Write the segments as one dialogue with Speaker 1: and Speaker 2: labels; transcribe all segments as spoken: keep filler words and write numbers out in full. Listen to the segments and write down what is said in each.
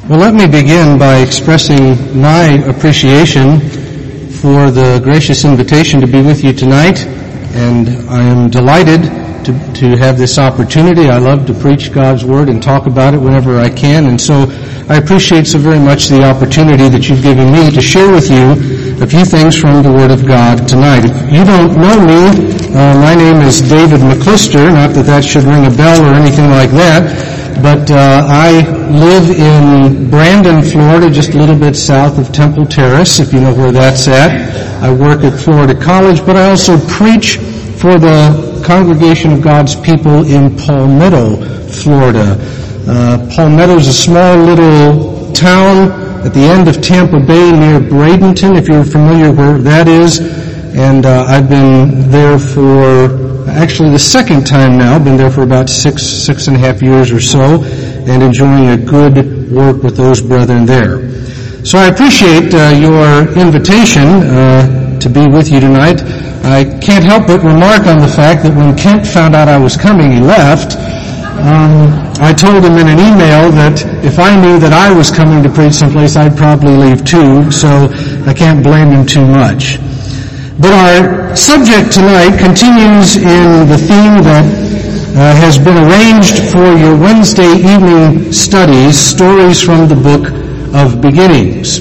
Speaker 1: Well, let me begin by expressing my appreciation for the gracious invitation to be with you tonight, and I am delighted to, to have this opportunity. I love to preach God's Word and talk about it whenever I can, and so I appreciate so very much the opportunity that you've given me to share with you a few things from the Word of God tonight. If you don't know me, uh, my name is David McClister, not that that should ring a bell or anything like that. But uh, I live in Brandon, Florida, just a little bit south of Temple Terrace, if you know where that's at. I work at Florida College, but I also preach for the Congregation of God's People in Palmetto, Florida. Uh, Palmetto is a small little town at the end of Tampa Bay near Bradenton, if you're familiar where that is. And uh, I've been there for actually the second time now, been there for about six, six and a half years or so, and enjoying a good work with those brethren there. So I appreciate uh, your invitation uh, to be with you tonight. I can't help but remark on the fact that when Kent found out I was coming, he left. Um, I told him in an email that if I knew that I was coming to preach someplace, I'd probably leave too, so I can't blame him too much. But our subject tonight continues in the theme that uh, has been arranged for your Wednesday evening studies, stories from the Book of Beginnings.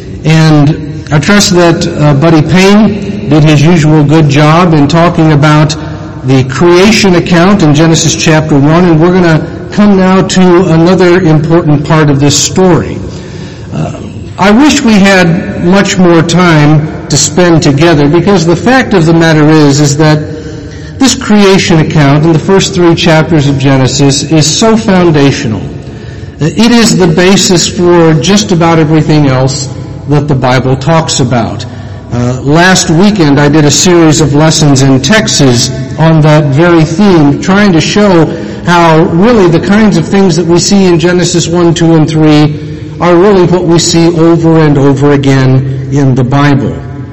Speaker 1: And I trust that uh, Buddy Payne did his usual good job in talking about the creation account in Genesis chapter one, and we're going to come now to another important part of this story. Uh, I wish we had much more time to spend together, because the fact of the matter is, is that this creation account in the first three chapters of Genesis is so foundational. It is the basis for just about everything else that the Bible talks about. Uh, last weekend I did a series of lessons in Texas on that very theme, trying to show how really the kinds of things that we see in Genesis one, two, and three are really what we see over and over again in the Bible.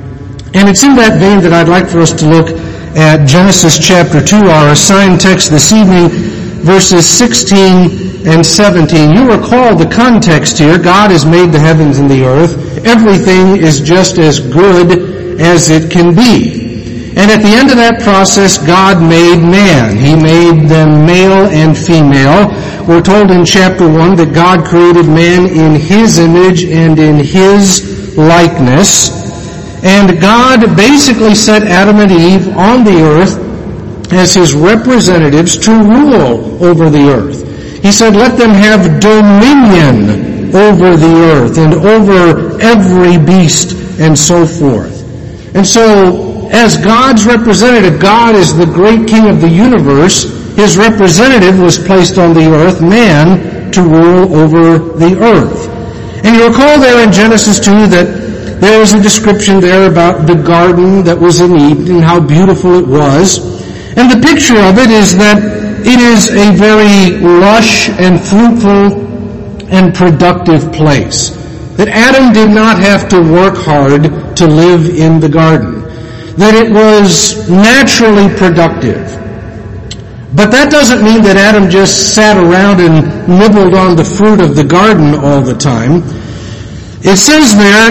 Speaker 1: And it's in that vein that I'd like for us to look at Genesis chapter two, our assigned text this evening, verses sixteen and seventeen. You recall the context here. God has made the heavens and the earth. Everything is just as good as it can be. And at the end of that process, God made man. He made them male and female. We're told in chapter one that God created man in His image and in His likeness. And God basically set Adam and Eve on the earth as His representatives to rule over the earth. He said, let them have dominion over the earth and over every beast and so forth. And so, as God's representative, God is the great King of the universe. His representative was placed on the earth, man, to rule over the earth. And you recall there in Genesis two that there is a description there about the garden that was in Eden and how beautiful it was. And the picture of it is that it is a very lush and fruitful and productive place. That Adam did not have to work hard to live in the garden. That it was naturally productive. But that doesn't mean that Adam just sat around and nibbled on the fruit of the garden all the time. It says there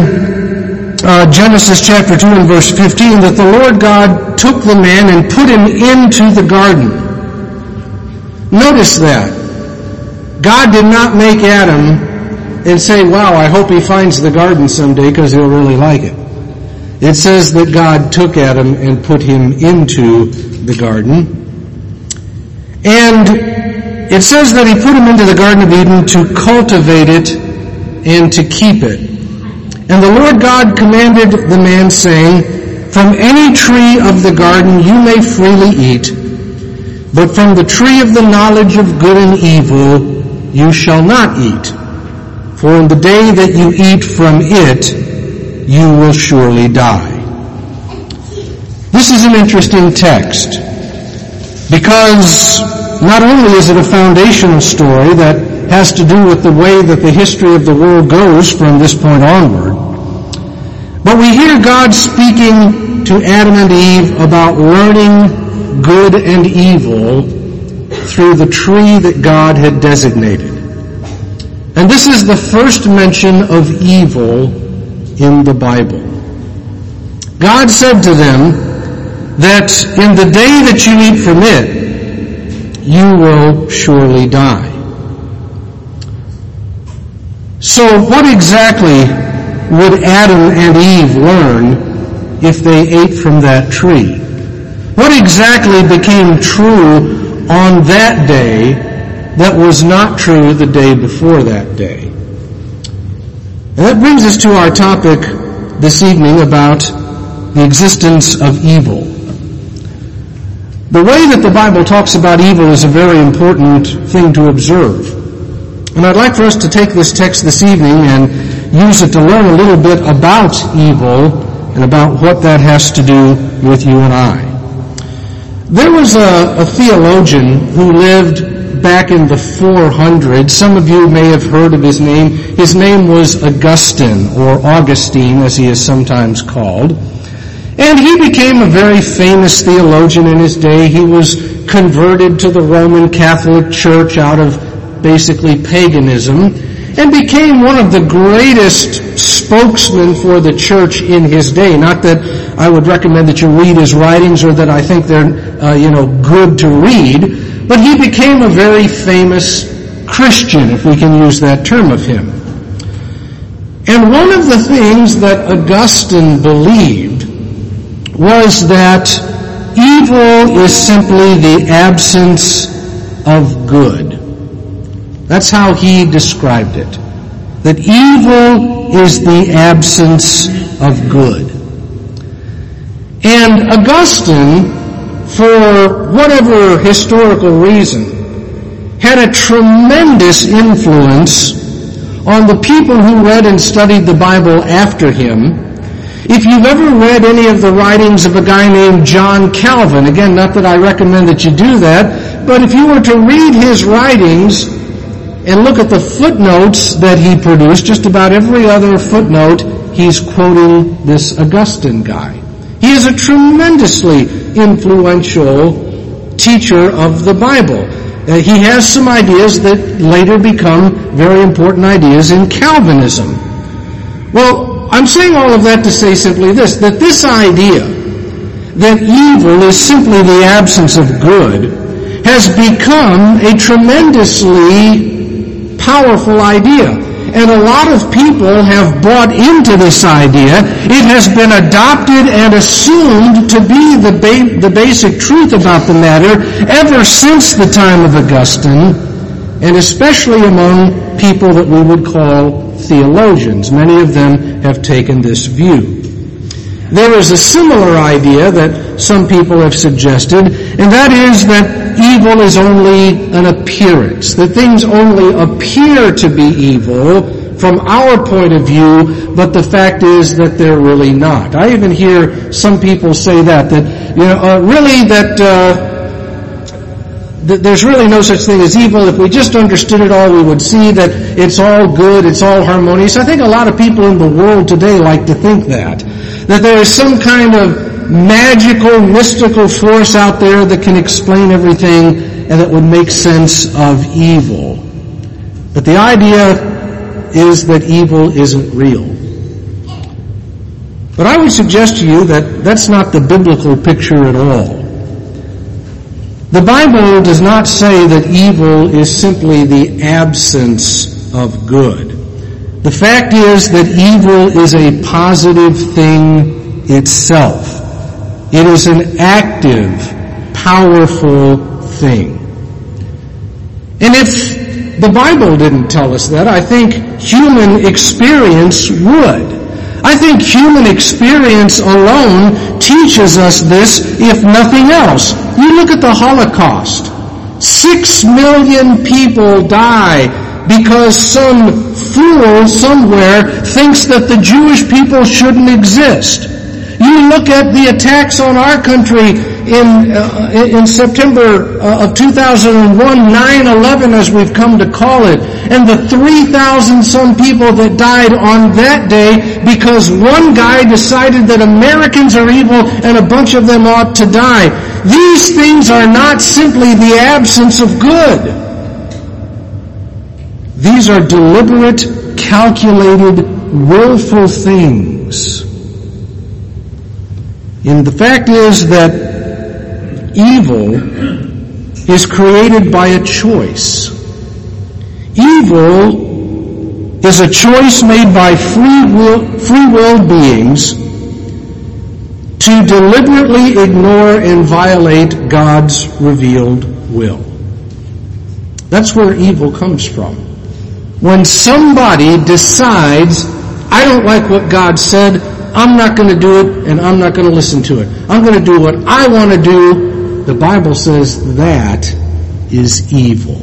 Speaker 1: in uh, Genesis chapter two and verse fifteen that the Lord God took the man and put him into the garden. Notice that. God did not make Adam and say, wow, I hope he finds the garden someday because he'll really like it. It says that God took Adam and put him into the garden. And it says that he put him into the Garden of Eden to cultivate it and to keep it. And the Lord God commanded the man, saying, from any tree of the garden you may freely eat, but from the tree of the knowledge of good and evil you shall not eat. For in the day that you eat from it, you will surely die. This is an interesting text, because not only is it a foundational story that has to do with the way that the history of the world goes from this point onward, but we hear God speaking to Adam and Eve about learning good and evil through the tree that God had designated. And this is the first mention of evil in the Bible. God said to them that in the day that you eat from it, you will surely die. So what exactly would Adam and Eve learn if they ate from that tree? What exactly became true on that day that was not true the day before that day? And that brings us to our topic this evening about the existence of evil. The way that the Bible talks about evil is a very important thing to observe. And I'd like for us to take this text this evening and use it to learn a little bit about evil and about what that has to do with you and I. There was a, a theologian who lived back in the four hundreds. Some of you may have heard of his name. His name was Augustine, or Augustine as he is sometimes called. And he became a very famous theologian in his day. He was converted to the Roman Catholic Church out of basically paganism, and became one of the greatest spokesmen for the church in his day. Not that I would recommend that you read his writings or that I think they're, uh, you know, good to read, but he became a very famous Christian, if we can use that term of him. And one of the things that Augustine believed was that evil is simply the absence of good. That's how he described it. That evil is the absence of good. And Augustine, for whatever historical reason, had a tremendous influence on the people who read and studied the Bible after him. If you've ever read any of the writings of a guy named John Calvin, again, not that I recommend that you do that, but if you were to read his writings and look at the footnotes that he produced, just about every other footnote, he's quoting this Augustine guy. He is a tremendously influential teacher of the Bible. Uh, he has some ideas that later become very important ideas in Calvinism. Well, I'm saying all of that to say simply this, that this idea that evil is simply the absence of good has become a tremendously powerful idea. And a lot of people have bought into this idea. It has been adopted and assumed to be the, ba- the basic truth about the matter ever since the time of Augustine, and especially among people that we would call theologians. Many of them have taken this view. There is a similar idea that some people have suggested, and that is that evil is only an appearance, that things only appear to be evil from our point of view, but the fact is that they're really not. I even hear some people say that, that, you know, uh, really that, uh, that there's really no such thing as evil. If we just understood it all, we would see that it's all good, it's all harmonious. I think a lot of people in the world today like to think that, that there is some kind of magical, mystical force out there that can explain everything and that would make sense of evil. But the idea is that evil isn't real. But I would suggest to you that that's not the biblical picture at all. The Bible does not say that evil is simply the absence of good. The fact is that evil is a positive thing itself. It is an active, powerful thing. And if the Bible didn't tell us that, I think human experience would. I think human experience alone teaches us this, if nothing else. You look at the Holocaust. Six million people die because some fool somewhere thinks that the Jewish people shouldn't exist. You look at the attacks on our country in uh, in September uh, of two thousand one, nine eleven as we've come to call it, and the three thousand some people that died on that day because one guy decided that Americans are evil and a bunch of them ought to die. These things are not simply the absence of good. These are deliberate, calculated, willful things. And the fact is that evil is created by a choice. Evil is a choice made by free will, free will beings to deliberately ignore and violate God's revealed will. That's where evil comes from. When somebody decides, I don't like what God said, I'm not going to do it, and I'm not going to listen to it. I'm going to do what I want to do. The Bible says that is evil.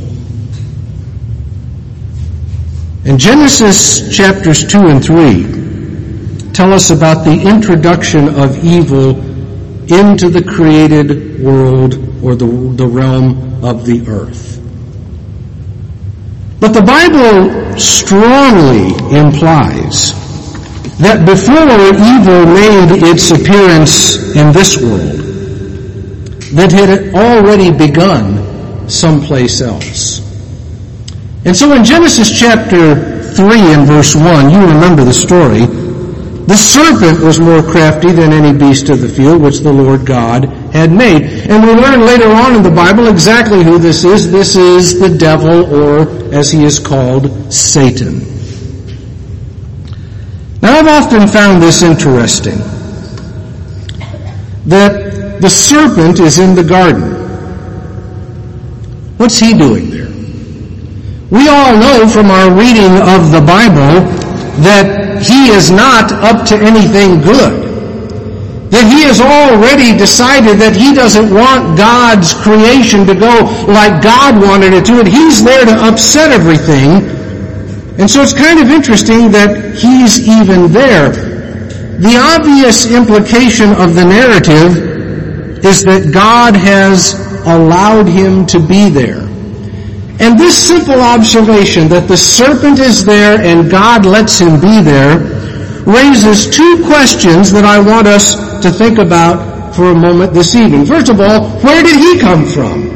Speaker 1: In Genesis chapters two and three tell us about the introduction of evil into the created world or the, the realm of the earth. But the Bible strongly implies that before evil made its appearance in this world, that it had already begun someplace else. And so in Genesis chapter three and verse one, you remember the story, the serpent was more crafty than any beast of the field which the Lord God had made. And we learn later on in the Bible exactly who this is. This is the devil, or as he is called, Satan. Now I've often found this interesting, that the serpent is in the garden. What's he doing there? We all know from our reading of the Bible that he is not up to anything good. That he has already decided that he doesn't want God's creation to go like God wanted it to, and he's there to upset everything. And so it's kind of interesting that he's even there. The obvious implication of the narrative is that God has allowed him to be there. And this simple observation that the serpent is there and God lets him be there raises two questions that I want us to think about for a moment this evening. First of all, where did he come from?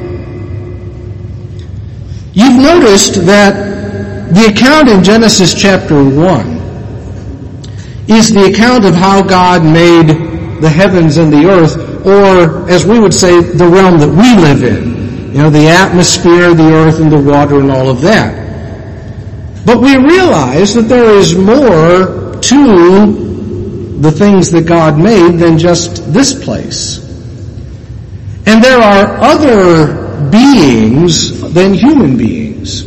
Speaker 1: You've noticed that the account in Genesis chapter one is the account of how God made the heavens and the earth, or as we would say, the realm that we live in. You know, the atmosphere, the earth, and the water, and all of that. But we realize that there is more to the things that God made than just this place. And there are other beings than human beings.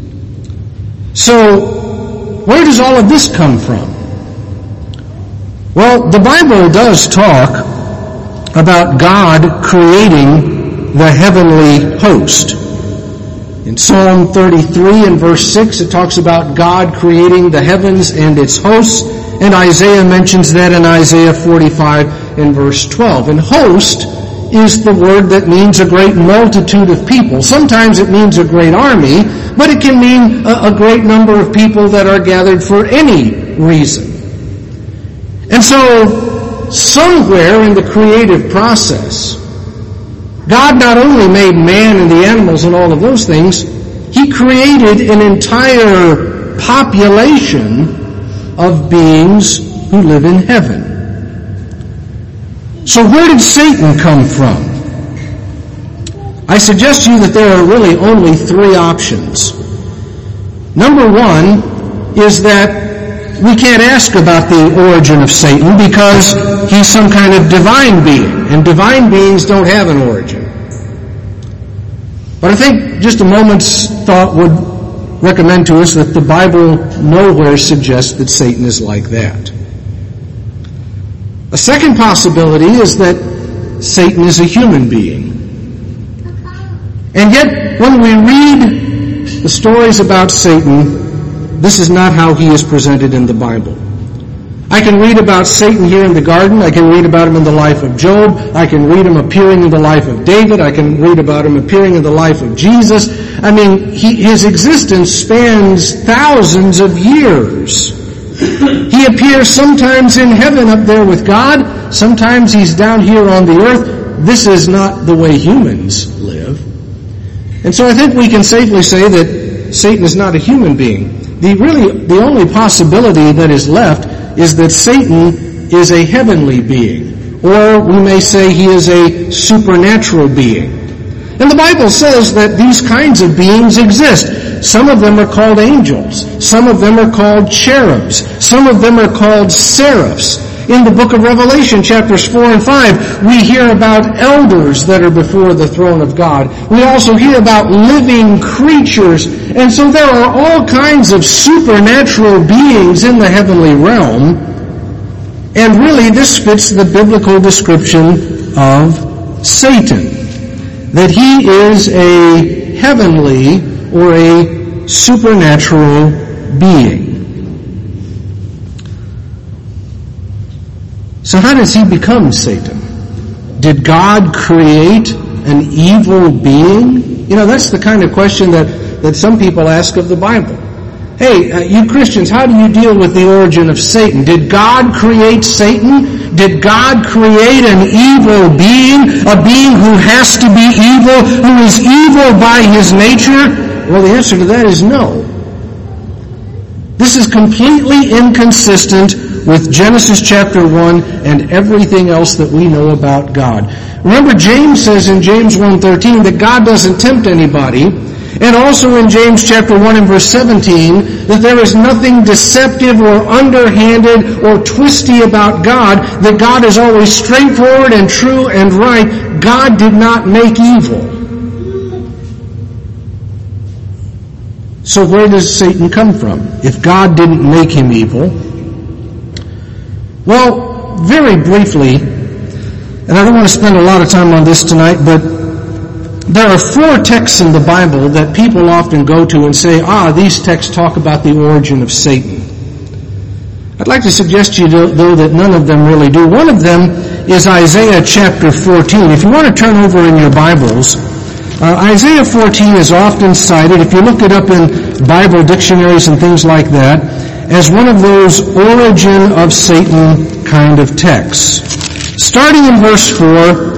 Speaker 1: So, where does all of this come from? Well, the Bible does talk about God creating the heavenly host. In Psalm thirty-three and verse six, it talks about God creating the heavens and its hosts, and Isaiah mentions that in Isaiah forty-five and verse twelve. And host is the word that means a great multitude of people. Sometimes it means a great army, but it can mean a, a great number of people that are gathered for any reason. And so, somewhere in the creative process, God not only made man and the animals and all of those things, he created an entire population of beings who live in heaven. So where did Satan come from? I suggest to you that there are really only three options. Number one is that we can't ask about the origin of Satan because he's some kind of divine being, and divine beings don't have an origin. But I think just a moment's thought would recommend to us that the Bible nowhere suggests that Satan is like that. A second possibility is that Satan is a human being. And yet, when we read the stories about Satan, this is not how he is presented in the Bible. I can read about Satan here in the garden. I can read about him in the life of Job. I can read him appearing in the life of David. I can read about him appearing in the life of Jesus. I mean, he, his existence spans thousands of years. He appears sometimes in heaven up there with God. Sometimes he's down here on the earth. This is not the way humans live. And so I think we can safely say that Satan is not a human being. The really, the only possibility that is left is that Satan is a heavenly being, or we may say he is a supernatural being. And the Bible says that these kinds of beings exist. Some of them are called angels. Some of them are called cherubs. Some of them are called seraphs. In the book of Revelation, chapters four and five, we hear about elders that are before the throne of God. We also hear about living creatures. And so there are all kinds of supernatural beings in the heavenly realm. And really, this fits the biblical description of Satan, that he is a heavenly or a supernatural being. So how does he become Satan? Did God create an evil being? You know, that's the kind of question that, that some people ask of the Bible. Hey, uh, you Christians, how do you deal with the origin of Satan? Did God create Satan? Did God create an evil being? A being who has to be evil, who is evil by his nature? Well, the answer to that is no. This is completely inconsistent with Genesis chapter one and everything else that we know about God. Remember, James says in James one thirteen that God doesn't tempt anybody, and also in James chapter one and verse seventeen that there is nothing deceptive or underhanded or twisty about God, that God is always straightforward and true and right. God did not make evil. So where does Satan come from if God didn't make him evil? Well, very briefly, and I don't want to spend a lot of time on this tonight, but there are four texts in the Bible that people often go to and say, ah, these texts talk about the origin of Satan. I'd like to suggest to you, though, that none of them really do. One of them is Isaiah chapter fourteen. If you want to turn over in your Bibles, uh, Isaiah fourteen is often cited, if you look it up in Bible dictionaries and things like that, as one of those origin of Satan kind of texts. Starting in verse four,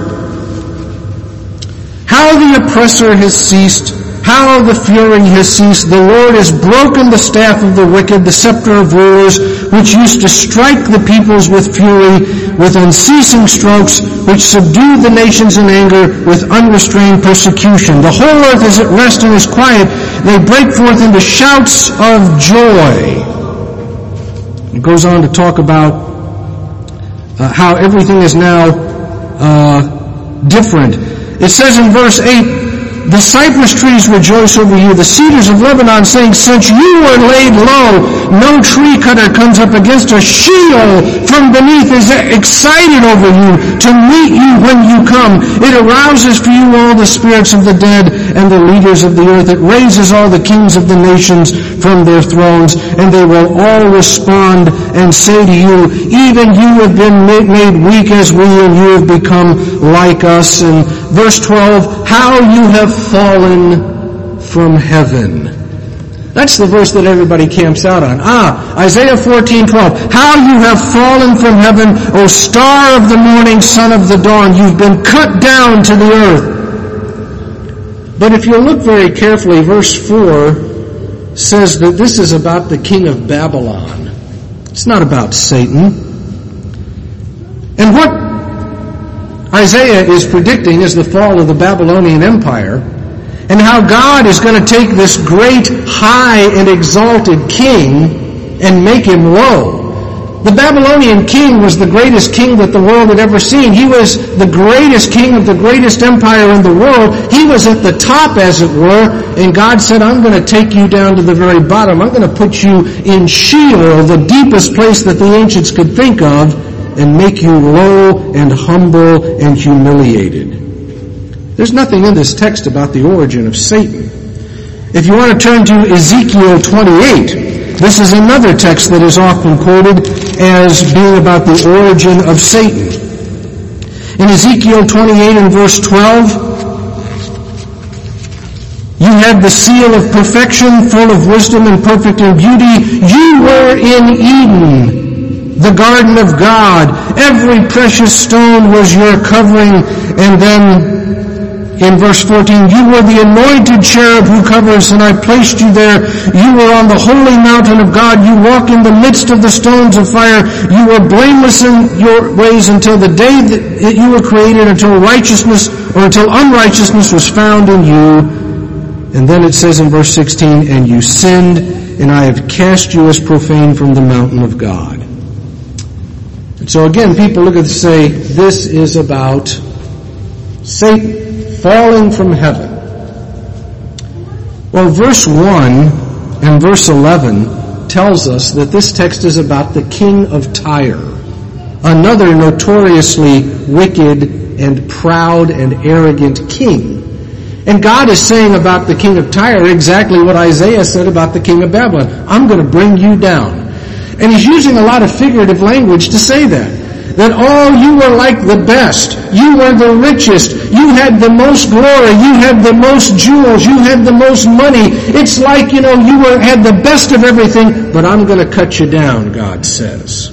Speaker 1: how the oppressor has ceased, how the fury has ceased. The Lord has broken the staff of the wicked, the scepter of rulers, which used to strike the peoples with fury, with unceasing strokes, which subdued the nations in anger with unrestrained persecution. The whole earth is at rest and is quiet. They break forth into shouts of joy. It goes on to talk about uh, how everything is now uh, different. It says in verse eight, the cypress trees rejoice over you, the cedars of Lebanon, saying, since you were laid low, no tree cutter comes up against us. Sheol from beneath is excited over you to meet you when you come. It arouses for you all the spirits of the dead and the leaders of the earth. It raises all the kings of the nations from their thrones, and they will all respond and say to you, even you have been made weak as we, and you have become like us. And verse twelve, how you have fallen from heaven. That's the verse that everybody camps out on. Ah, Isaiah fourteen twelve. How you have fallen from heaven, O star of the morning, son of the dawn. You've been cut down to the earth. But if you look very carefully, verse four says that this is about the king of Babylon. It's not about Satan. And what Isaiah is predicting is the fall of the Babylonian Empire, and how God is going to take this great, high, and exalted king and make him low. The Babylonian king was the greatest king that the world had ever seen. He was the greatest king of the greatest empire in the world. He was at the top, as it were, and God said, I'm going to take you down to the very bottom. I'm going to put you in Sheol, the deepest place that the ancients could think of, and make you low and humble and humiliated. There's nothing in this text about the origin of Satan. If you want to turn to Ezekiel twenty-eight, this is another text that is often quoted as being about the origin of Satan. In Ezekiel twenty-eight and verse twelve, you had the seal of perfection, full of wisdom and perfect in beauty. You were in Eden, the garden of God. Every precious stone was your covering. And then in verse fourteen, you were the anointed cherub who covers, and I placed you there. You were on the holy mountain of God. You walk in the midst of the stones of fire. You were blameless in your ways until the day that you were created, until righteousness or until unrighteousness was found in you. And then it says in verse sixteen, and you sinned, and I have cast you as profane from the mountain of God. And so again, people look at this and say, this is about Satan falling from heaven. Well, verse one and verse eleven tells us that this text is about the king of Tyre, another notoriously wicked and proud and arrogant king. And God is saying about the king of Tyre exactly what Isaiah said about the king of Babylon. I'm going to bring you down. And he's using a lot of figurative language to say that. That, oh, you were like the best. You were the richest. You had the most glory. You had the most jewels. You had the most money. It's like, you know, you were had the best of everything, but I'm going to cut you down, God says.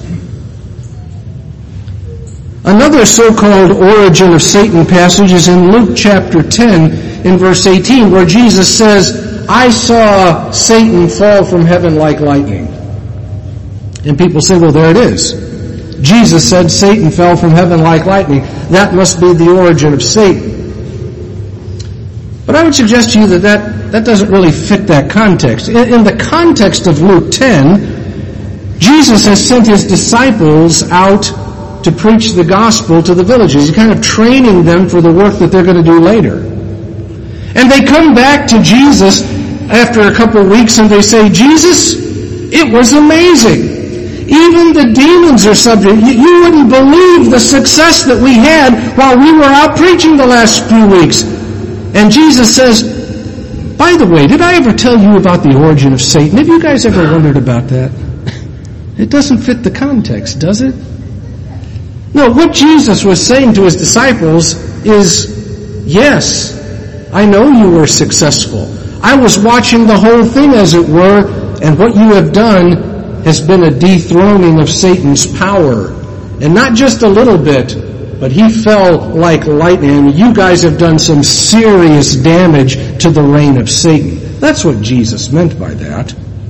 Speaker 1: Another so-called origin of Satan passage is in Luke chapter ten, in verse eighteen, where Jesus says, I saw Satan fall from heaven like lightning. And people say, well, there it is. Jesus said Satan fell from heaven like lightning. That must be the origin of Satan. But I would suggest to you that that, that doesn't really fit that context. In, in the context of Luke ten, Jesus has sent his disciples out to preach the gospel to the villages. He's kind of training them for the work that they're going to do later. And they come back to Jesus after a couple of weeks and they say, Jesus, it was amazing. Even the demons are subject. You, you wouldn't believe the success that we had while we were out preaching the last few weeks. And Jesus says, by the way, did I ever tell you about the origin of Satan? Have you guys ever wondered about that? It doesn't fit the context, does it? No, what Jesus was saying to his disciples is, yes, I know you were successful. I was watching the whole thing, as it were, and what you have done has been a dethroning of Satan's power. And not just a little bit, but he fell like lightning. You guys have done some serious damage to the reign of Satan. That's what Jesus meant by that.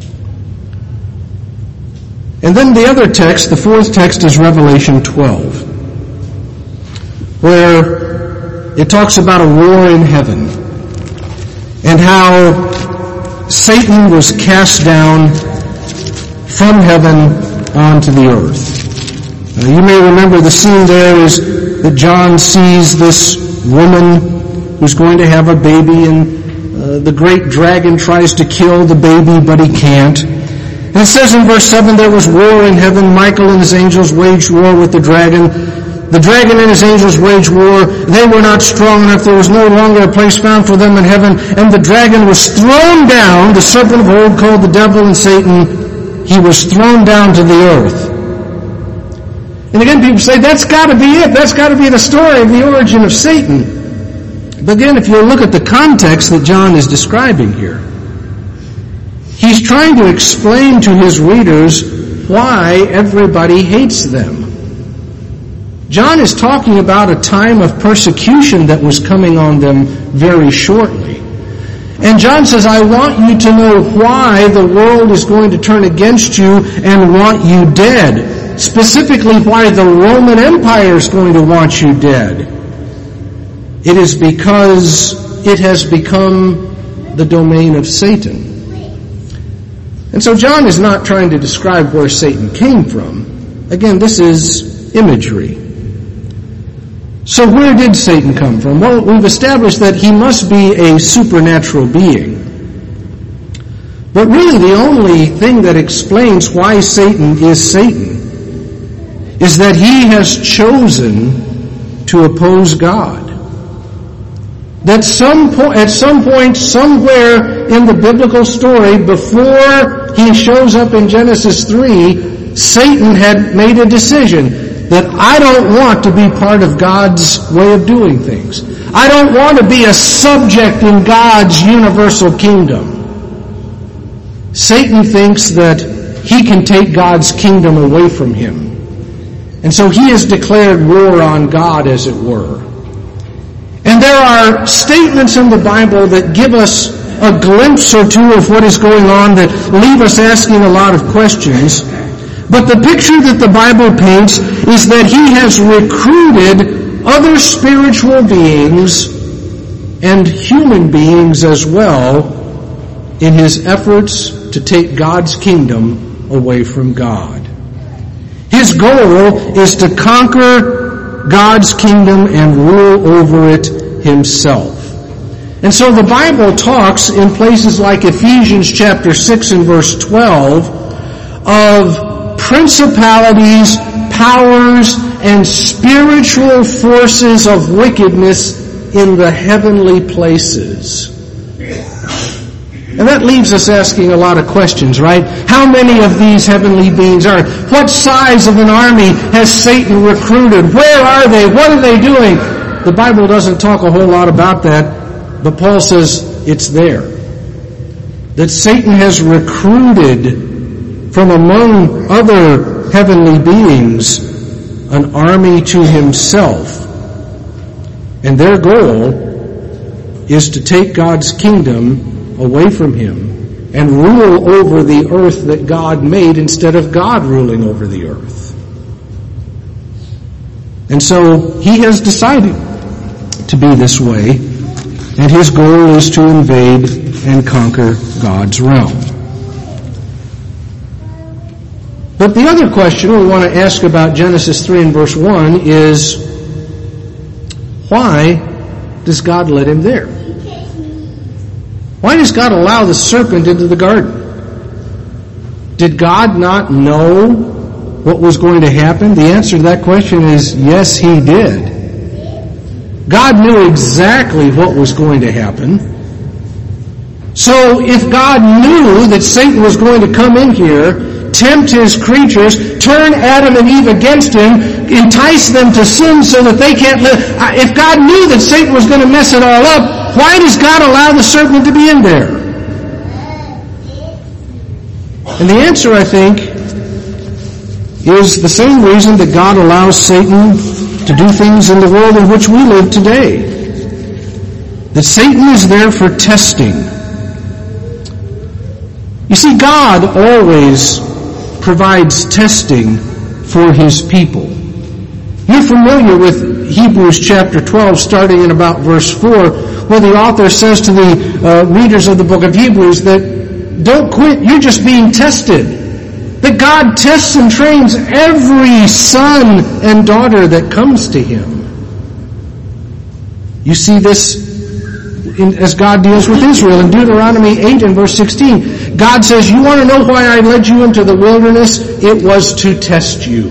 Speaker 1: And then the other text, the fourth text, is Revelation twelve, where it talks about a war in heaven and how Satan was cast down from heaven onto the earth. Now, you may remember the scene there is that John sees this woman who's going to have a baby, and uh, the great dragon tries to kill the baby, but he can't. And it says in verse seven, there was war in heaven. Michael and his angels waged war with the dragon. The dragon and his angels waged war. They were not strong enough. There was no longer a place found for them in heaven. And the dragon was thrown down, the serpent of old called the devil and Satan. He was thrown down to the earth. And again, people say, that's got to be it. That's got to be the story of the origin of Satan. But again, if you look at the context that John is describing here, he's trying to explain to his readers why everybody hates them. John is talking about a time of persecution that was coming on them very shortly. And John says, I want you to know why the world is going to turn against you and want you dead. Specifically, why the Roman Empire is going to want you dead. It is because it has become the domain of Satan. And so John is not trying to describe where Satan came from. Again, this is imagery. So where did Satan come from? Well, we've established that he must be a supernatural being. But really the only thing that explains why Satan is Satan is that he has chosen to oppose God. That some po- at some point, somewhere in the biblical story, before he shows up in Genesis three, Satan had made a decision that I don't want to be part of God's way of doing things. I don't want to be a subject in God's universal kingdom. Satan thinks that he can take God's kingdom away from him. And so he has declared war on God, as it were.
Speaker 2: And there are statements in the Bible that give us a glimpse or two of what is going on that leave us asking a lot of questions. But the picture that the Bible paints is that He has recruited other spiritual beings and human beings as well in His efforts to take God's kingdom away from God. His goal is to conquer God's kingdom and rule over it Himself. And so the Bible talks in places like Ephesians chapter six and verse twelve of principalities, powers, and spiritual forces of wickedness in the heavenly places. And that leaves us asking a lot of questions, right? How many of these heavenly beings are? What size of an army has Satan recruited? Where are they? What are they doing? The Bible doesn't talk a whole lot about that, but Paul says it's there. That Satan has recruited from among other heavenly beings an army to himself. And their goal is to take God's kingdom away from him and rule over the earth that God made instead of God ruling over the earth. And so he has decided to be this way, and his goal is to invade and conquer God's realm. But the other question we want to ask about Genesis three and verse one is, why does God let him there? Why does God allow the serpent into the garden? Did God not know what was going to happen? The answer to that question is yes, He did. God knew exactly what was going to happen. So if God knew that Satan was going to come in here, tempt His creatures, turn Adam and Eve against Him, entice them to sin so that they can't live. If God knew that Satan was going to mess it all up, why does God allow the serpent to be in there? And the answer, I think, is the same reason that God allows Satan to do things in the world in which we live today. That Satan is there for testing. You see, God always provides testing for His people. You're familiar with Hebrews chapter twelve, starting in about verse four, where the author says to the uh, readers of the book of Hebrews that don't quit, you're just being tested. That God tests and trains every son and daughter that comes to Him. You see this in, as God deals with Israel in Deuteronomy eight and verse sixteen. God says, you want to know why I led you into the wilderness? It was to test you.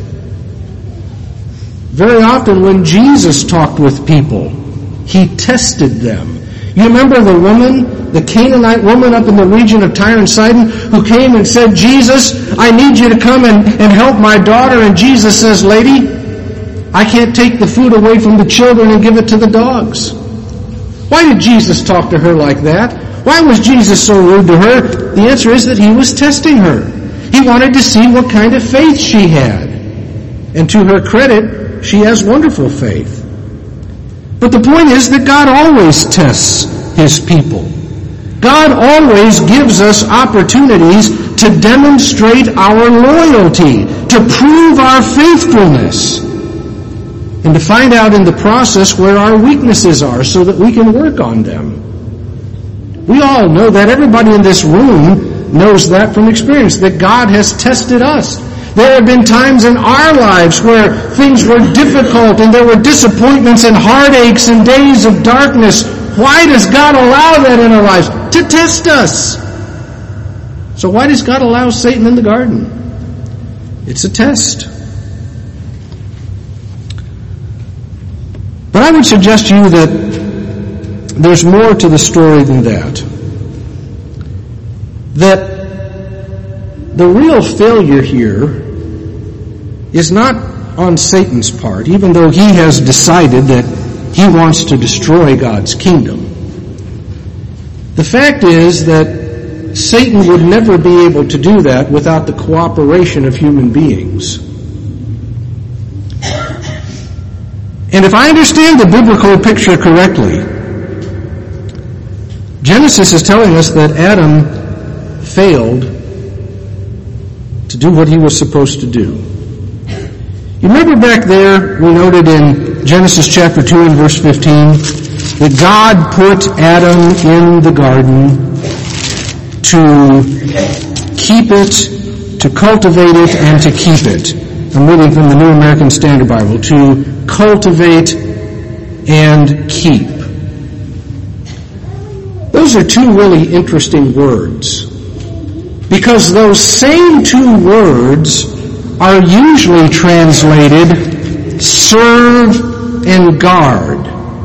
Speaker 2: Very often when Jesus talked with people, He tested them. You remember the woman, the Canaanite woman up in the region of Tyre and Sidon, who came and said, Jesus, I need you to come and, and help my daughter. And Jesus says, lady, I can't take the food away from the children and give it to the dogs. Why did Jesus talk to her like that? Why was Jesus so rude to her? The answer is that He was testing her. He wanted to see what kind of faith she had. And to her credit, she has wonderful faith. But the point is that God always tests His people. God always gives us opportunities to demonstrate our loyalty, to prove our faithfulness, and to find out in the process where our weaknesses are so that we can work on them. We all know that. Everybody in this room knows that from experience, that God has tested us. There have been times in our lives where things were difficult and there were disappointments and heartaches and days of darkness. Why does God allow that in our lives? To test us. So why does God allow Satan in the garden? It's a test. But I would suggest to you that there's more to the story than that. That the real failure here is not on Satan's part, even though he has decided that he wants to destroy God's kingdom. The fact is that Satan would never be able to do that without the cooperation of human beings. And if I understand the biblical picture correctly, Genesis is telling us that Adam failed to do what he was supposed to do. You remember back there, we noted in Genesis chapter two and verse fifteen, that God put Adam in the garden to keep it, to cultivate it, and to keep it. I'm reading from the New American Standard Bible. To cultivate and keep. Those are two really interesting words, because those same two words are usually translated serve and guard.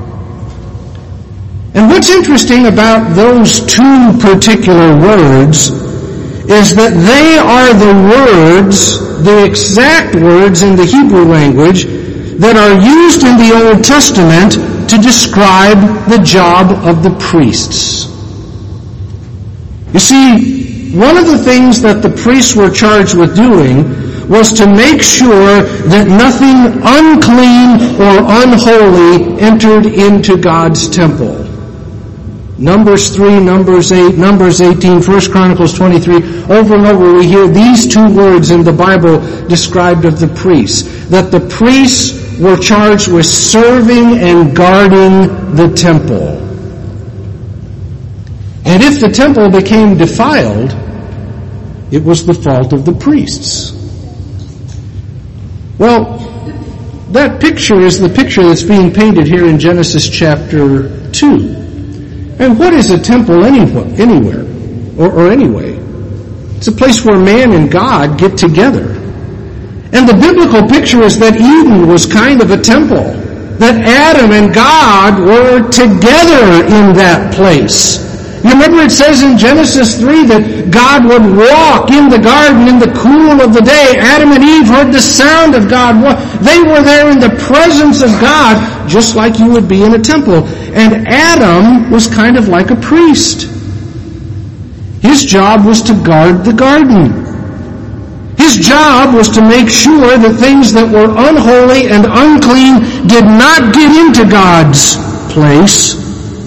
Speaker 2: And what's interesting about those two particular words is that they are the words, the exact words in the Hebrew language that are used in the Old Testament to describe the job of the priests. You see, one of the things that the priests were charged with doing was to make sure that nothing unclean or unholy entered into God's temple. Numbers three, Numbers eight, Numbers eighteen, First Chronicles twenty-three, over and over we hear these two words in the Bible described of the priests, that the priests were charged with serving and guarding the temple. And if the temple became defiled, it was the fault of the priests. Well, that picture is the picture that's being painted here in Genesis chapter two. And what is a temple anywhere, or, or anyway? It's a place where man and God get together. And the biblical picture is that Eden was kind of a temple, that Adam and God were together in that place. You remember it says in Genesis three that God would walk in the garden in the cool of the day. Adam and Eve heard the sound of God. They were there in the presence of God, just like you would be in a temple. And Adam was kind of like a priest. His job was to guard the garden. His job was to make sure that things that were unholy and unclean did not get into God's place.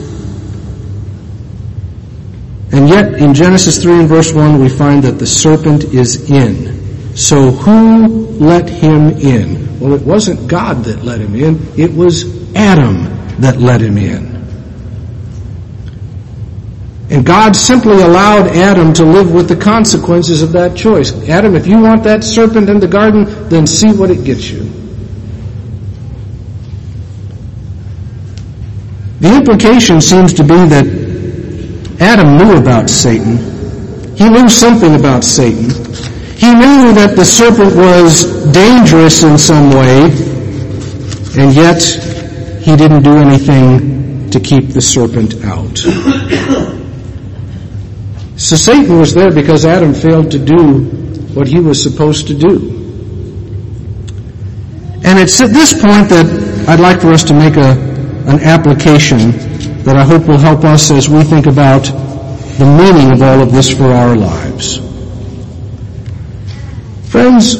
Speaker 2: And yet, in Genesis three and verse one, we find that the serpent is in. So who let him in? Well, it wasn't God that let him in. It was Adam that let him in. And God simply allowed Adam to live with the consequences of that choice. Adam, if you want that serpent in the garden, then see what it gets you. The implication seems to be that Adam knew about Satan. He knew something about Satan. He knew that the serpent was dangerous in some way, and yet he didn't do anything to keep the serpent out. So Satan was there because Adam failed to do what he was supposed to do. And it's at this point that I'd like for us to make a, an application that I hope will help us as we think about the meaning of all of this for our lives. Friends,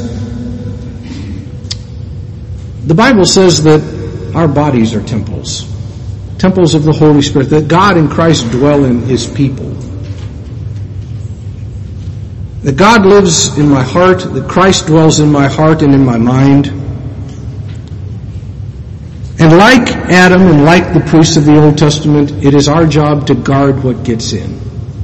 Speaker 2: the Bible says that our bodies are temples, temples of the Holy Spirit, that God and Christ dwell in His people. That God lives in my heart, that Christ dwells in my heart and in my mind. And like Adam and like the priests of the Old Testament, it is our job to guard what gets in.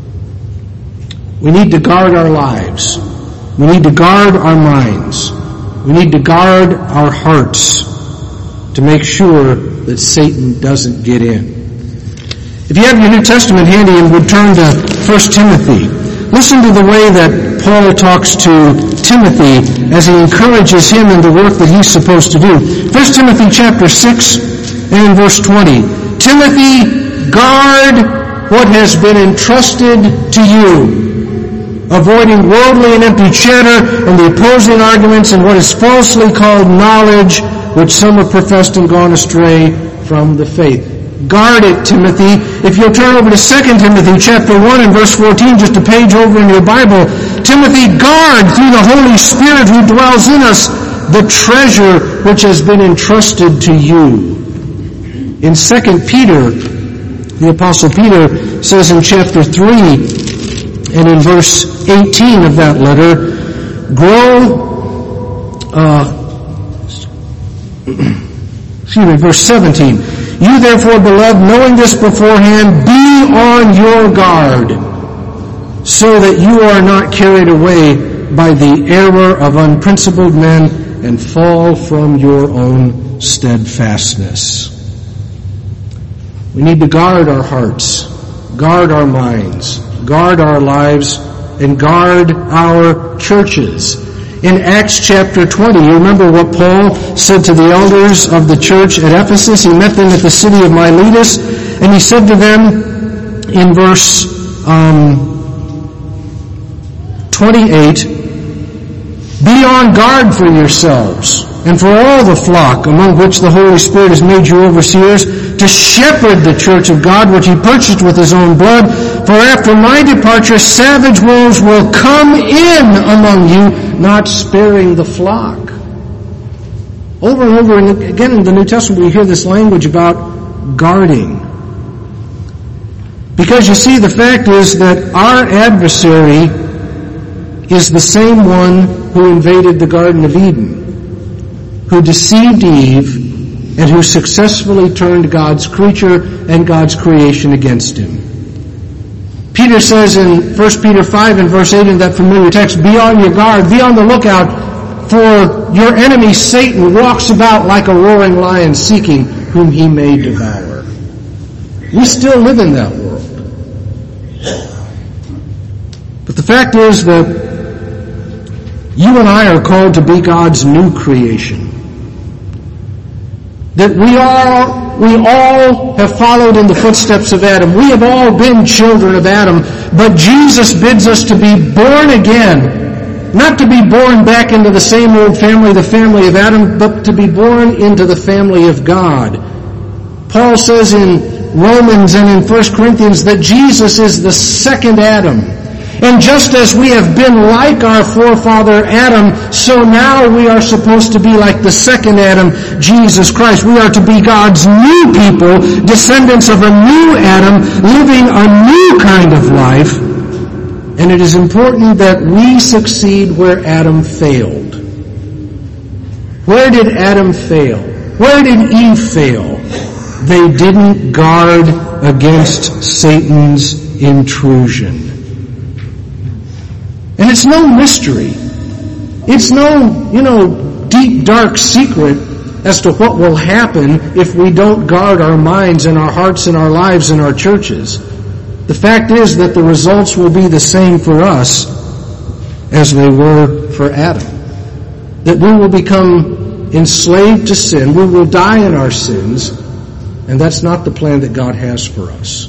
Speaker 2: We need to guard our lives. We need to guard our minds. We need to guard our hearts to make sure that Satan doesn't get in. If you have your New Testament handy and would turn to First Timothy, listen to the way that Paul talks to Timothy as he encourages him in the work that he's supposed to do. First Timothy chapter six and verse twenty. Timothy, guard what has been entrusted to you, avoiding worldly and empty chatter and the opposing arguments and what is falsely called knowledge, which some have professed and gone astray from the faith. Guard it, Timothy. If you'll turn over to Second Timothy chapter one and verse fourteen, just a page over in your Bible, Timothy, guard through the Holy Spirit who dwells in us the treasure which has been entrusted to you. In Second Peter, the Apostle Peter says in chapter three and in verse eighteen of that letter, grow, uh, excuse me, verse seventeen, you therefore, beloved, knowing this beforehand, be on your guard, so that you are not carried away by the error of unprincipled men and fall from your own steadfastness. We need to guard our hearts, guard our minds, guard our lives, and guard our churches. In Acts chapter twenty, you remember what Paul said to the elders of the church at Ephesus? He met them at the city of Miletus, and he said to them in verse um, twenty-eight, be on guard for yourselves and for all the flock among which the Holy Spirit has made you overseers, to shepherd the church of God which he purchased with his own blood. For after my departure savage wolves will come in among you, not sparing the flock. Over and over and again in the New Testament we hear this language about guarding. Because you see, the fact is that our adversary is the same one who invaded the Garden of Eden, who deceived Eve, and who successfully turned God's creature and God's creation against him. Peter says in First Peter five and verse eight in that familiar text, be on your guard, be on the lookout, for your enemy Satan walks about like a roaring lion seeking whom he may devour. We still live in that world. But the fact is that you and I are called to be God's new creation. That we are, we all have followed in the footsteps of Adam. We have all been children of Adam, but Jesus bids us to be born again. Not to be born back into the same old family, the family of Adam, but to be born into the family of God. Paul says in Romans and in First Corinthians that Jesus is the second Adam. And just as we have been like our forefather Adam, so now we are supposed to be like the second Adam, Jesus Christ. We are to be God's new people, descendants of a new Adam, living a new kind of life. And it is important that we succeed where Adam failed. Where did Adam fail? Where did Eve fail? They didn't guard against Satan's intrusion. And it's no mystery. It's no, you know, deep, dark secret as to what will happen if we don't guard our minds and our hearts and our lives and our churches. The fact is that the results will be the same for us as they were for Adam. That we will become enslaved to sin. We will die in our sins. And that's not the plan that God has for us.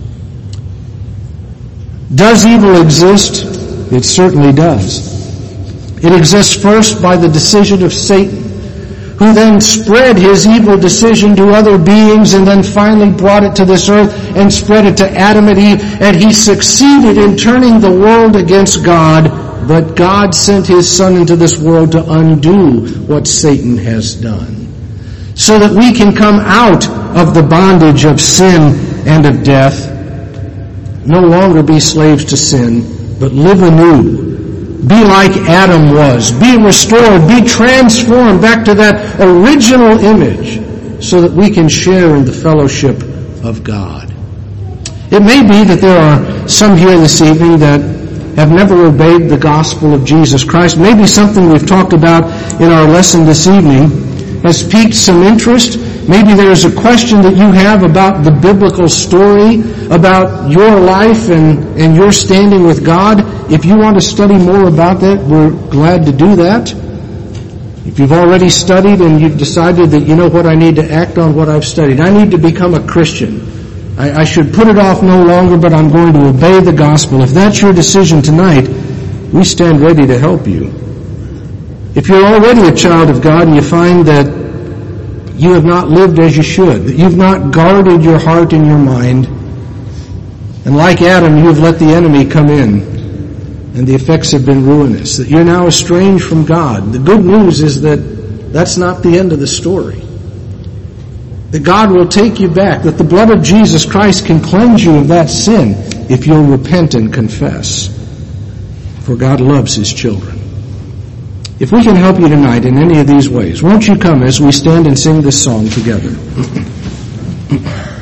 Speaker 2: Does evil exist? It certainly does. It exists first by the decision of Satan, who then spread his evil decision to other beings and then finally brought it to this earth and spread it to Adam and Eve, and he succeeded in turning the world against God, but God sent his Son into this world to undo what Satan has done, so that we can come out of the bondage of sin and of death, no longer be slaves to sin, but live anew. Be like Adam was. Be restored. Be transformed back to that original image so that we can share in the fellowship of God. It may be that there are some here this evening that have never obeyed the gospel of Jesus Christ. Maybe something we've talked about in our lesson this evening has piqued some interest. Maybe there's a question that you have about the biblical story, about your life and, and your standing with God. If you want to study more about that, we're glad to do that. If you've already studied and you've decided that, you know what, I need to act on what I've studied. I need to become a Christian. I, I should put it off no longer, but I'm going to obey the gospel. If that's your decision tonight, we stand ready to help you. If you're already a child of God and you find that you have not lived as you should, that you've not guarded your heart and your mind, and like Adam, you have let the enemy come in, and the effects have been ruinous, that you're now estranged from God. The good news is that that's not the end of the story. That God will take you back, that the blood of Jesus Christ can cleanse you of that sin if you'll repent and confess. For God loves His children. If we can help you tonight in any of these ways, won't you come as we stand and sing this song together?